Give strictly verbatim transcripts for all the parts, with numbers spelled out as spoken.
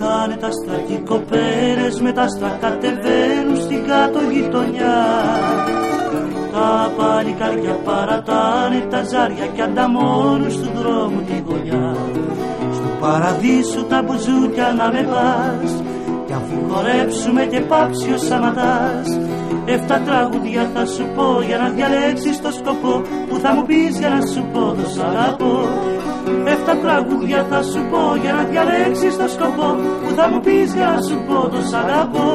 Τρέχανε τα άστρα κοπέρες με τα άστρα κατεβαίνουν στην κάτω γειτονιά. Τα παλικάρια παρατάνε τα ζάρια κι ανταμώνουν στον δρόμο τη γωνιά. Στου παραδείσου τα μπουζούκια να με πας, κι αφού χορέψουμε και πάψει ο Σαματάς, εφτά τραγούδια θα σου πω για να διαλέξεις το σκοπό που θα μου πεις για να σου πω το σ' αγαπώ. Εφτά τραγούδια θα σου πω για να διαλέξεις το σκοπό που θα μου πεις για να σου πω το σ' αγαπώ.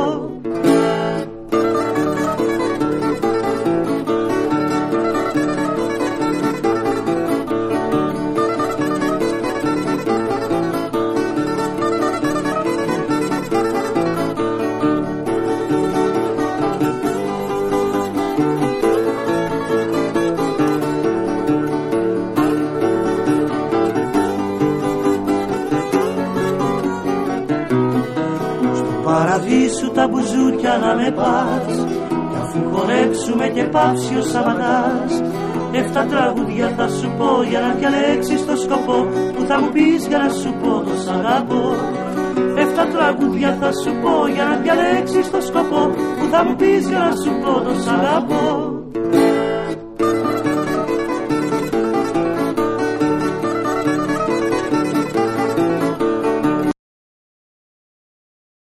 Παραδείσου τα μπουζούκια να με πας, κι αφού χορέψουμε και πάψει ο Σαματάς, εφτά τραγούδια θα σου πω για να διαλέξεις το σκοπό που θα μου πεις για να σου πω το σ' αγαπώ. Εφτά τραγούδια θα σου πω για να διαλέξεις το σκοπό που θα μου πεις για να σου πω το σ' αγαπώ.